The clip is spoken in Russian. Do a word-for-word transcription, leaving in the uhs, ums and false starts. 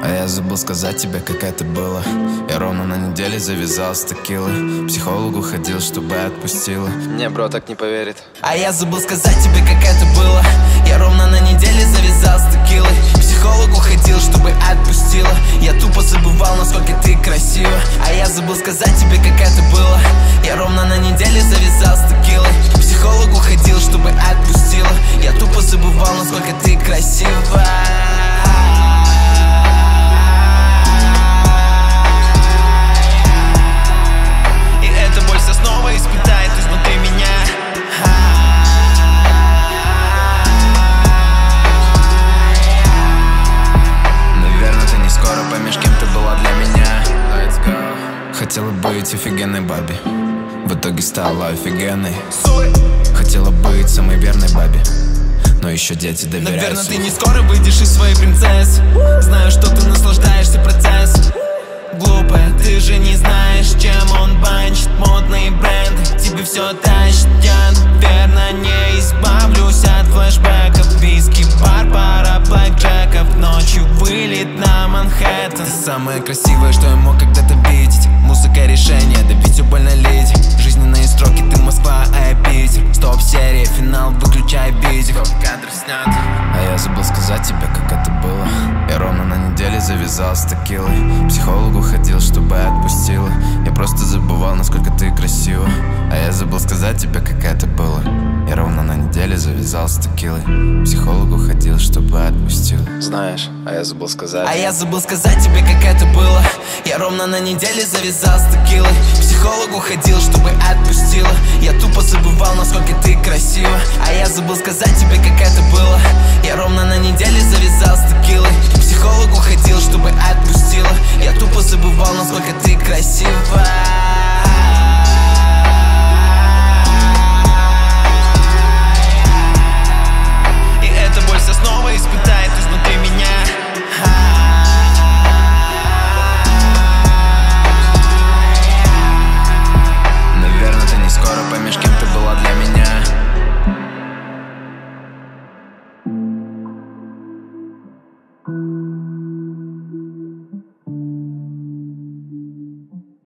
А я забыл сказать тебе, как это было. Я ровно на неделе завязал с текилой. К психологу ходил, чтобы отпустила. Не, бро, так не поверит. А я забыл сказать тебе, как это было. Я ровно на неделе завязал с текилой. К психологу ходил, чтобы отпустила. Я тупо забывал, насколько ты красива. А я забыл сказать тебе, как это было. Я ровно на неделе завязал с текилой. К психологу ходил, чтобы отпустила. Я тупо забывал, насколько ты красива. Испытает изнутри меня. Наверное, ты не скоро поймешь, кем ты была для меня. Let's go. Хотела быть офигенной бабе, в итоге стала офигенной. Хотела быть самой верной бабе, но еще дети доверяют. Наверное, ты не скоро выйдешь из своей принцессы. Знаю, что ты наслаждаешься процессом. Глупая, ты же не знаешь, чем он банчит. Модные бренды тебе все тащит. Я, наверное, не избавлюсь от флешбеков. Виски, бар, пара блэкджеков. Ночью вылет на Манхэттен. Ты самое красивое, что я мог когда-то видеть. Музыка решение, да ведь все больно леди. Жизненные строки, ты Москва, а я Питер. Стоп-серия, финал, выключай видик. Кадр снят. А я забыл сказать тебе, как это было. Я ровно на неделе завязал с текилой. К психологу ходил, чтобы отпустила. Я просто забывал, насколько ты красива. А я забыл сказать тебе, как это было. Я ровно на неделе завязал с текилой. К психологу ходил, чтобы отпустила. Знаешь, а я забыл сказать. А я забыл сказать тебе, как это было. Я ровно на неделе завязал с текилой. К психологу ходил, чтобы отпустила. Я тупо забывал, насколько ты красива. А я забыл сказать тебе, как это было. Я ровно на неделе завязал с текилой. К психологу ходил, чтобы отпустила. Я тупо забывал, насколько ты красива.